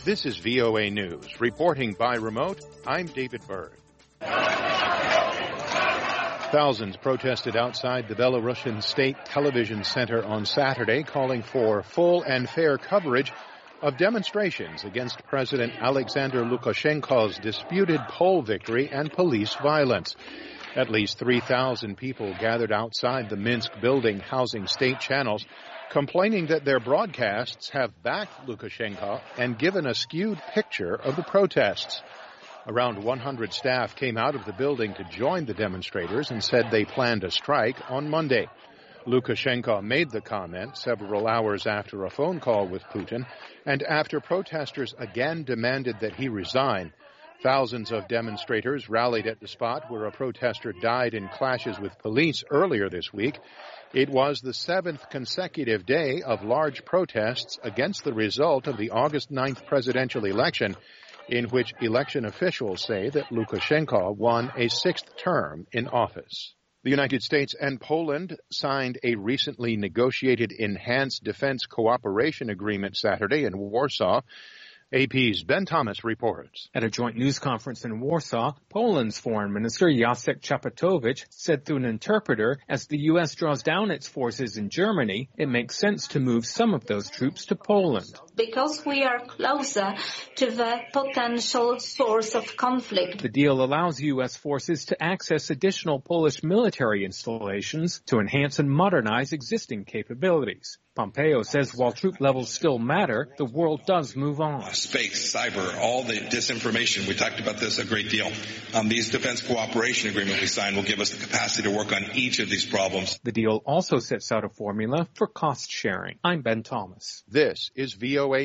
This is VOA News. Reporting by remote, I'm David Berg. Thousands protested outside the Belarusian State Television Center on Saturday, calling for full and fair coverage of demonstrations against President Alexander Lukashenko's disputed poll victory and police violence. At least 3,000 people gathered outside the Minsk building housing state channels, complaining that their broadcasts have backed Lukashenko and given a skewed picture of the protests. Around 100 staff came out of the building to join the demonstrators and said they planned a strike on Monday. Lukashenko made the comment several hours after a phone call with Putin and after protesters again demanded that he resign. Thousands of demonstrators rallied at the spot where a protester died in clashes with police earlier this week. It was the 7th consecutive day of large protests against the result of the August 9th presidential election, in which election officials say that Lukashenko won a 6th term in office. The United States and Poland signed a recently negotiated enhanced defense cooperation agreement Saturday in Warsaw. AP's Ben Thomas reports. At a joint news conference in Warsaw, Poland's Foreign Minister Jacek Czaputowicz said through an interpreter, as the U.S. draws down its forces in Germany, it makes sense to move some of those troops to Poland. Because we are closer to the potential source of conflict. The deal allows U.S. forces to access additional Polish military installations to enhance and modernize existing capabilities. Pompeo says while troop levels still matter, the world does move on. Space, cyber, all the disinformation, we talked about this a great deal. These defense cooperation agreement we signed will give us the capacity to work on each of these problems. The deal also sets out a formula for cost sharing. I'm Ben Thomas. This is VOA